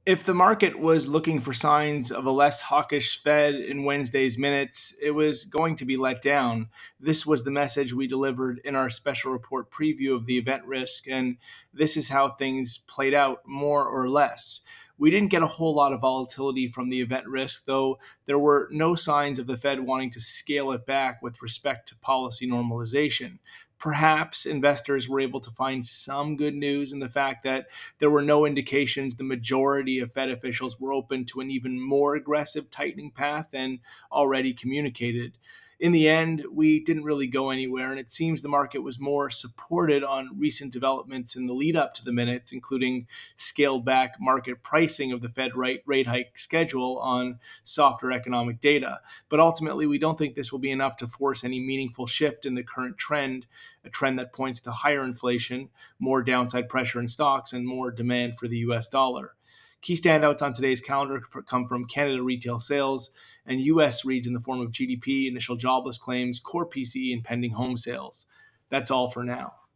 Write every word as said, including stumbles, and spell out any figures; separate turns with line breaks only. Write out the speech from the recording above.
If the market was looking for signs of a less hawkish Fed in Wednesday's minutes, it was going to be let down. This was the message we delivered in our special report preview of the event risk, and this is how things played out more or less. We didn't get a whole lot of volatility from the event risk, though there were no signs of the Fed wanting to scale it back with respect to policy normalization. Perhaps investors were able to find some good news in the fact that there were no indications the majority of Fed officials were open to an even more aggressive tightening path than already communicated. In the end, we didn't really go anywhere, and it seems the market was more supported on recent developments in the lead up to the minutes, including scaled back market pricing of the Fed rate, rate hike schedule on softer economic data. But ultimately, we don't think this will be enough to force any meaningful shift in the current trend, a trend that points to higher inflation, more downside pressure in stocks, and more demand for the U S dollar. Key standouts on today's calendar come from Canada retail sales and U S reads in the form of G D P, initial jobless claims, core P C E, and pending home sales. That's all for now.